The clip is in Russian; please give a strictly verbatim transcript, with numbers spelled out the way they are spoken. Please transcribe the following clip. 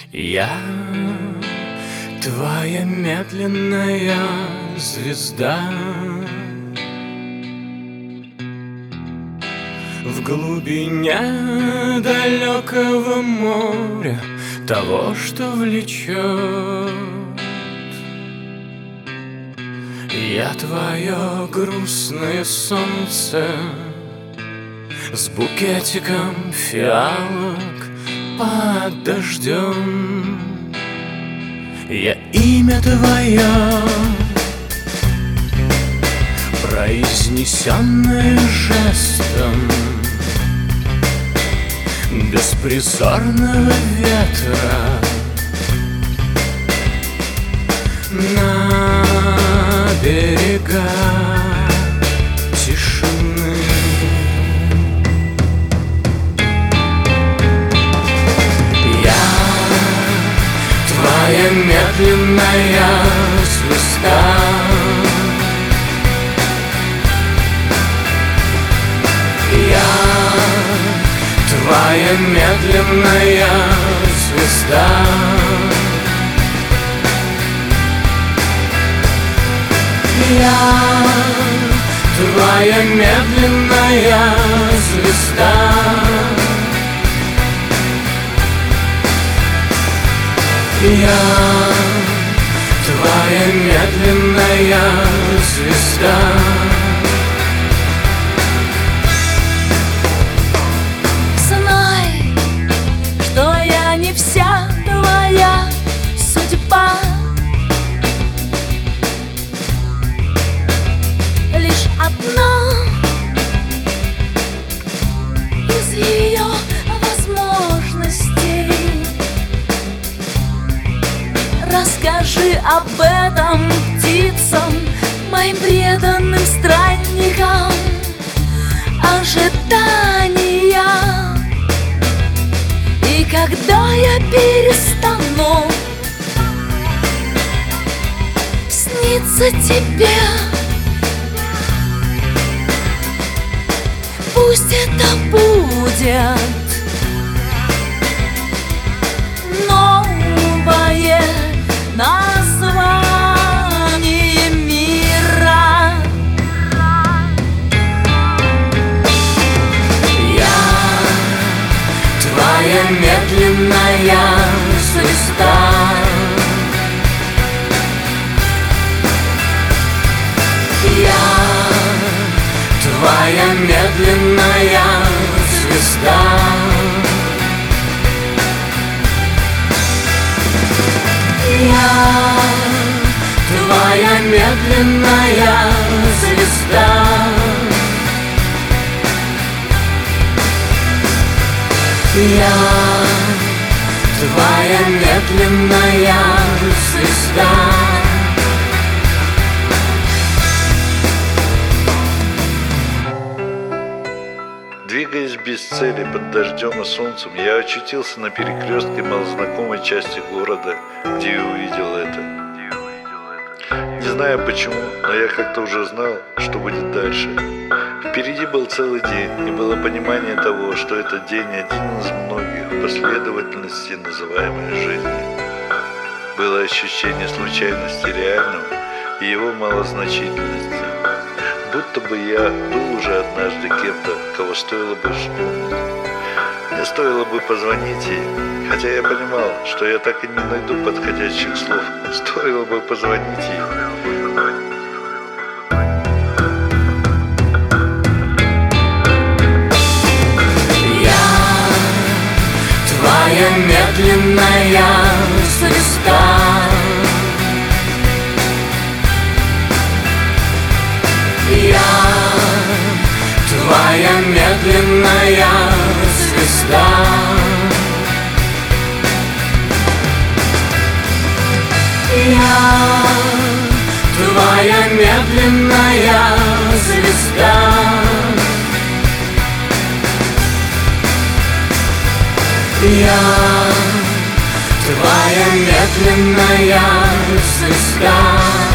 Я твоя медленная звезда в глубине далекого моря, того, что влечет. Я твое грустное солнце с букетиком фиалок под дождем. Я имя твое, произнесенное жестом беспризорного ветра на берега тишины. Я твоя медленная звезда, я твоя медленная звезда. Я твоя медленная звезда. Я твоя медленная звезда. Знай, что я не вся твоя судьба, лишь одна из ее возможностей. Расскажи об этом птицам, моим преданным странникам. Ожидания, и когда я перестану сниться тебе, пусть это будет новое название мира. Я твоя медленная звезда. Я твоя медленная звезда. Я твоя медленная звезда. Я твоя медленная звезда. Двигаясь без цели под дождем и солнцем, я очутился на перекрестке малознакомой части города, где я увидел это. Не знаю почему, но я как-то уже знал, что будет дальше. Впереди был целый день, и было понимание того, что этот день один из многих в последовательности, называемой жизнью. Было ощущение случайности реального и его малозначительности. Будто бы я был уже однажды кем-то, кого стоило бы вспомнить. Мне стоило бы позвонить ей, хотя я понимал, что я так и не найду подходящих слов. Стоило бы позвонить ей. Я твоя медленная звезда. Я твоя медленная звезда. Я твоя медленная звезда. Я твоя медленная звезда.